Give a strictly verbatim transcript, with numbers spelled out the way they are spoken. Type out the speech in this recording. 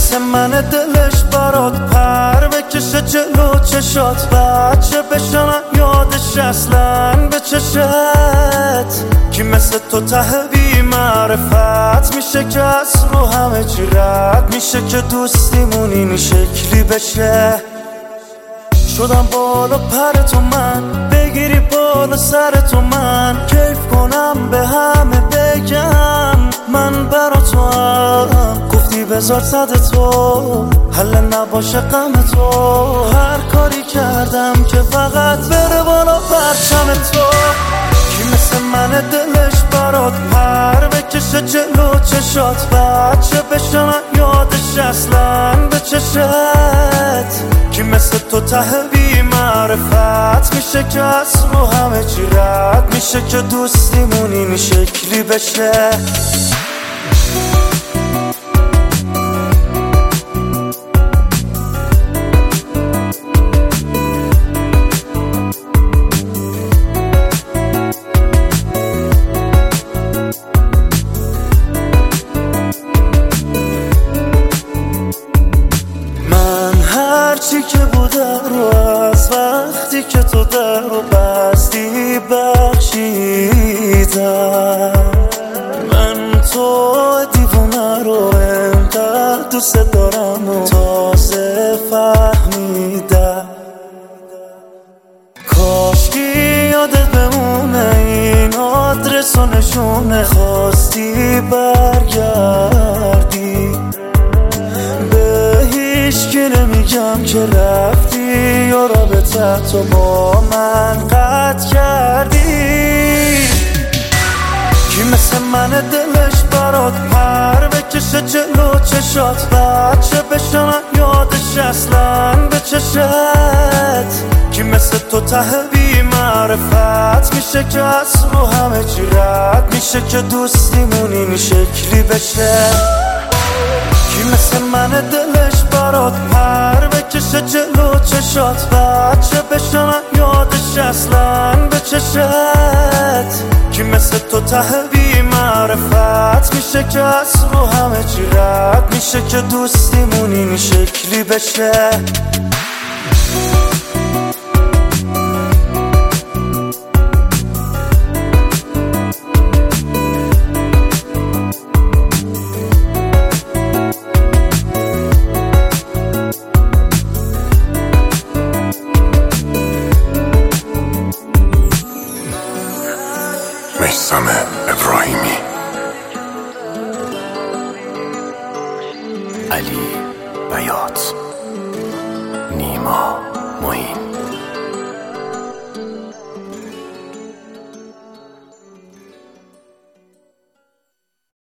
مثل من دلش برات پر بکشه جلو چشات، بچه بشنم یادش اصلا به چشت. کی مثل تو ته بی معرفت میشه که از رو همه چی رد میشه، که دوستیمون این شکلی بشه. شدم بالا پر تو من، بگیری بالا سر تو من، کیف کنم به همه بگم من برا تو هم. گفتی بذار صد تو حل نباشه غم تو، هر کاری کردم که فقط بره بالا پرچم تو. کی مثل من دلش برات پر بکشه جلو چشات، بچه بشنم یادش اصلا به چشت. کی مثل تو ته بی معرفت میشه که از رو همه چی رد میشه، که دوستیمون این شکلی بشه. هرچی که بوده رو از وقتی که تو در رو بستی بخشیدم. من تو دیوونه رو انقدر دوست دارم و تازه فهمیدم. کاشکی یادت بمونه این آدرس و نشونه، خواستی برگردی هیچکی نمیگم که رفتی یا رابطه تو با من قطع کردی. کی مثل من دلش برات پر بکشه جلو چشات، بچه بشنم یادش اصلا به چشت. کی مثل تو ته بی معرفت میشه که از رو همه چی رد میشه، که دوستیمون این شکلی بشه. کی مثل من دلش برات پر بکشه جلو چشات، بچه بشنم یادش اصلا به چشت. کی مثل تو ته بی معرفت میشه که از رو همه چی رد میشه، که دوستیمون این شکلی بشه. میثم ابراهیمی، علی بیات، نیما معین.